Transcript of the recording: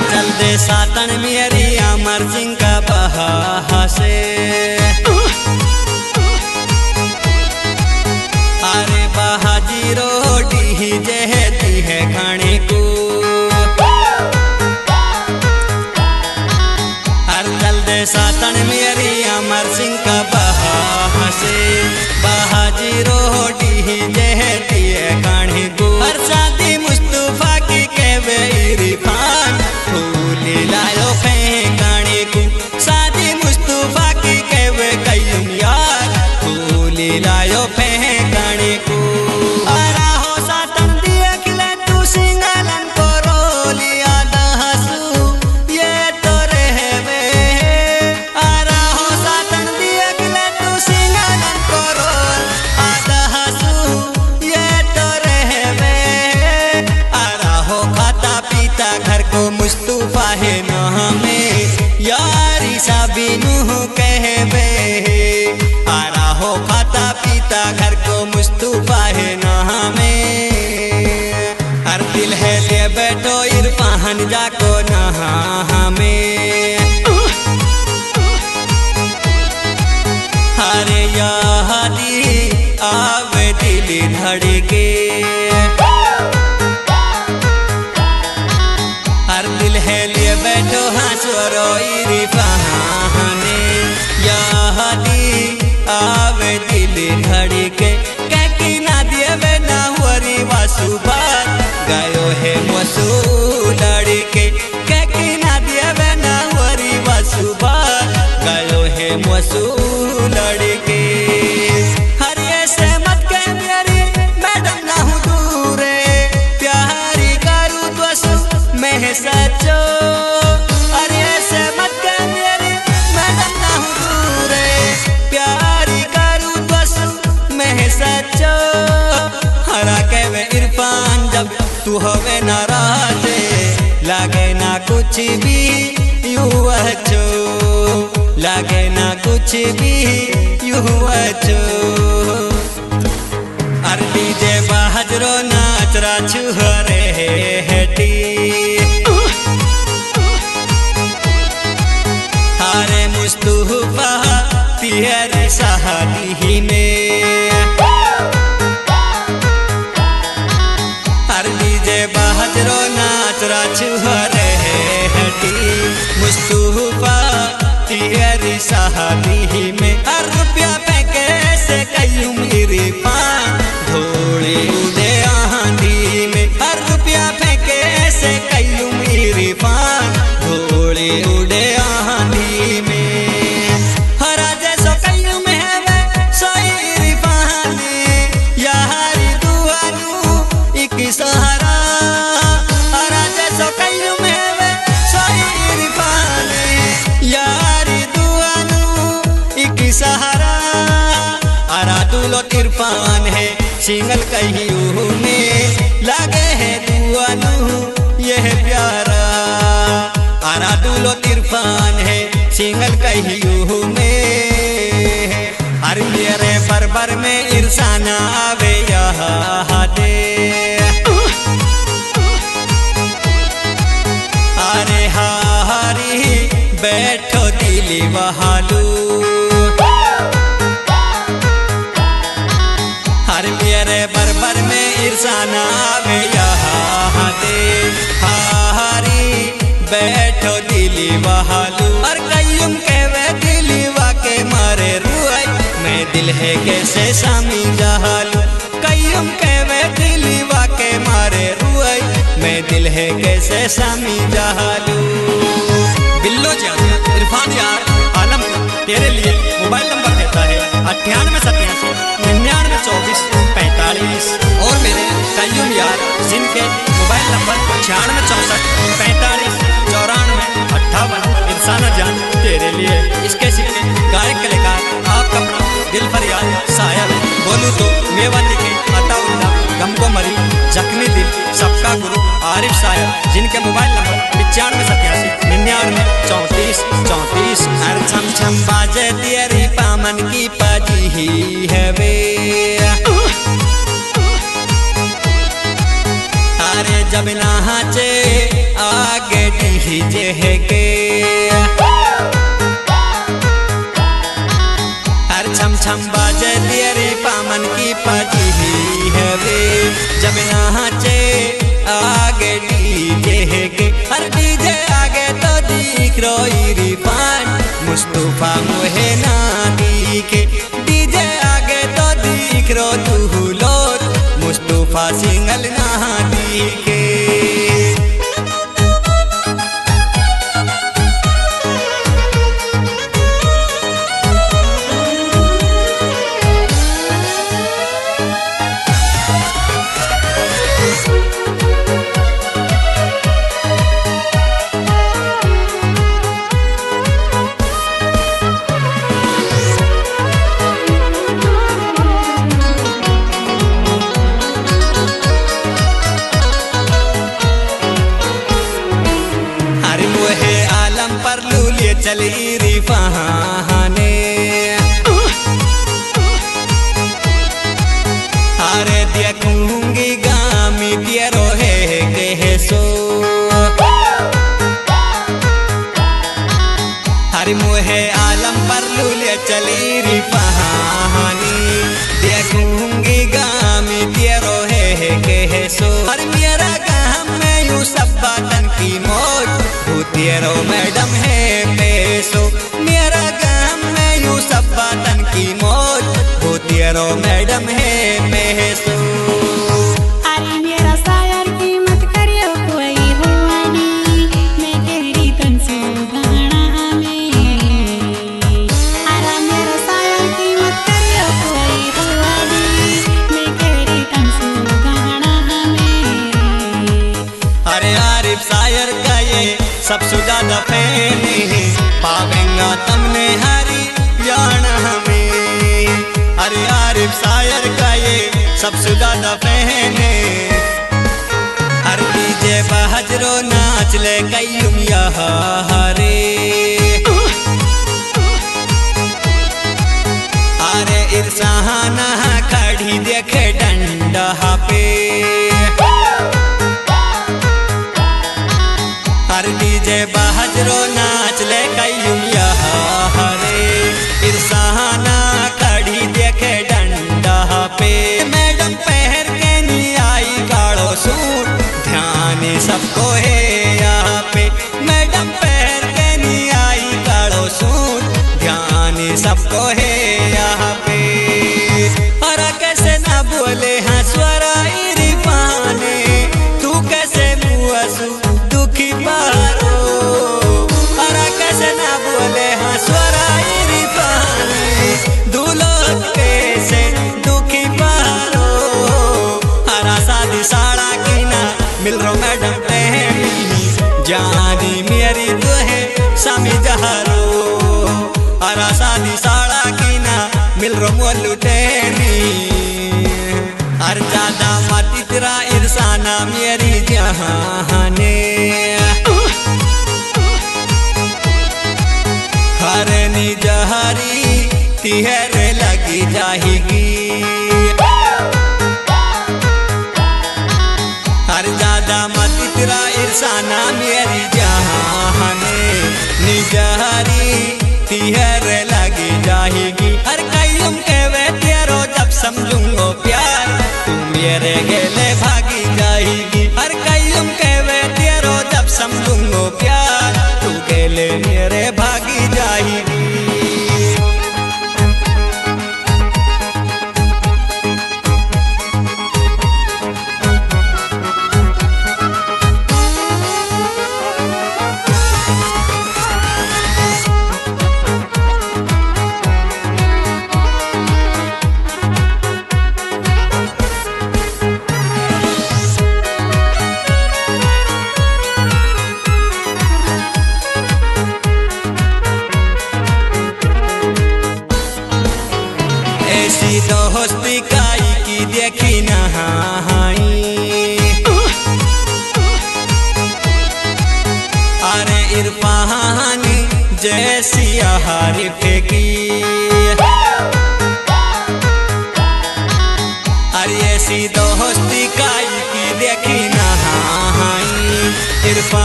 चल दे सातन मेरी अमर सिंह का बहा से। अरे बहाजी रोटी जहती है खाने को। हर चल दे सातन मेरी अमर सिंह का बहा से। बहाजी रोटी जहती है खाने को। हर शादी मुस्तफा की कहवे इरफान फूल लायो फेंकाने को। शादी मुस्तफा की कहवे कयूम यार फूल लायो फेंकाने को। आराहो सातन देख ले तू सिंगलन को रोलिया दहसू ये तो रहवे। आराहो सातन देख ले तू सिंगलन को रोल दहसू ये तो रहवे। आराहो खाता पीता घर को मुस्तफा है नामे यारी साबिनू कहवे। आराहो खाता पीता घर को मुस्तफा है नामे। हर दिल है ले बैठो इरफान जाको नहा में। हरे यादी आवे दिल धड़के। हर दिल है लिए बैठो हंसरो इरफाने। यादी आवे दिल धड़के। कहकी ना दिए बेना हुरी वासुबात गायो है मसू लड़के। कहकी ना दिए बेना हुरी वासुबात गायो है मसू लड़के। हर ये से मत कह मेरी मैडम ना हूँ दूरे। प्यारी करूँ तो मैं सचो। अरे ऐसे मत कह मेरी मैडम ना हूँ दूरे। प्यारी करूँ तो मैं सचो। हरा कहवे इरफान जब तू होवे नाराज़े लागे ना कुछ भी यूं अच्छो। लागे ना कुछ भी यूं अच्छो। अरबी जे बाहजरो नाचरा छुहरे हेटी। हारे मुस्तफा तेरी शादी में। अरबी जे बाहजरो नाचरा छुहरे हेटी। मुस्तफा तेरी शादी में। हर रुपया फेंके से कयूम इरफान धोड़े उड़े आंधी में। हर रुपया फेंके से कयूम इरफान धोड़े उड़े आंधी में। हरा जैसो कयूम है वे सो इरफान यारी दुआनू एक सहारा। हरा जैसो कयूम है वे सो इरफान यारी दुआनू एक सहारा। अरा दूलो इरफान है सिंगल कहियो में लागे है दुआनू यह प्यारा। आरा दूलो इरफान है सिंगल कहियो में। हर मेरे बरबर में इरसाना आवे यहाँ दे। अरे हारी बैठो दिली बहालू। हर मेरे बरबर में इरसाना आवे यहाँ दे। हारी बैठो दिली बहालू। और कयूम कहवे दिली वाके मारे रुआई मैं दिल है कैसे सामी जहालू। कयूम कहवे दिली वाके मारे रुआई मैं दिल है कैसे सामी जहालू। बिल्लो जान इरफान यार आलम तेरे लिए मोबाइल नंबर देता है 9887 99 24 45। और मेरे कयूम यार जिनके मोबाइल नंबर 96 64 45 94 58। इरसाना जान तेरे लिए इसके सिक्के गायक कलाकार आपका दिल फरियाद शायर बोलूँ तो मेवाती के अताउल्ला गमको मरी जख्मी दिल सबका गुरु आरिफ शायर जिनके मोबाइल नंबर 9587 99 34 34। हर छम छम बाजे तेरी पामन की पाजी ही है वे। अरे जब नाचे आगे डी डीजे है के हर छम छम बाजे तेरे पामन की पजी है वे जब यहाँ चे आगे डीजे है के हर डीजे आगे तो दिख रोई रिफान मुस्तफा मुहे ना दिखे डीजे आगे तो दिख रो तू लोट मुस्तफा सिंगल ना दिखे। चली रिफाने अरे देखूंगी गामी तेरो है के सो हरे मुहे आलम पर लूले चली रिफानी देखूंगी गामी तेरो है के सो हर मेरा गाम में यूं सब बातन की मौज तेरो मैडम है पैसो मेरा गाम में यूं सब बातन की मौज वो तेरो मैडम है पैसो। अरे मेरा शायर की मत करियो कोई हुआनी मैं केड़ी तंसु गाना में अरे मेरा शायर की मत करियो कोई हुआनी मैं केड़ी तंसु गाना में। अरे आरिफ शायर का ये सबसे ज्यादा फैने पावेंगा तुमने हरियाणा में अरे आरिफ शायर का ये सबसे ज्यादा फैने हर डीजे बहजरो नाच ले कयूम हरे अरे इरसाना खड़ी देखे डंडा पे हर डीजे बहजरो नाच ले कयूम हरे इरसाना खड़ी देखे डंडा पे मैडम पहर के नी आई काड़ो सूट ध्यान सबको है यहाँ पे मैडम पहर के नी आई काड़ो सूट ध्यान सबको है यहाँ पे अरे कैसे ना बोले हाँ स्वरा रिफाने तू कैसे मुआसू दुखी पारो अरे कैसे ना बोले हाँ स्वरा रिफाने दूल्हो कैसे दुखी पारो हरा शादी साड़ा की ना मिल रो मैडम पहनी जानी मेरी तो है सामी जहारो हरा शादी साड़ा की ना मिल रो मोलू टेनी हर ज्यादा मत तेरा इरसाना मेरी जहाने हर निजहरी तिहर लगी जाएगी हर ज्यादा मत तेरा इरसाना मेरी जहाने निजहरी तिहर लगी जाएगी हर कयूम के वे तेरो जब समझूंगो प्यार तू मेरे गेले भागी जाएगी हर कयूम के वे तेरो जब समझूंगो प्यार तू गेले मेरे भागी जाएगी। दोस्ती काई की देखी नहाई अरे इरफान जैसी हारी फेंकी अरे ऐसी दोस्ती काई की देखी नहाई इरफान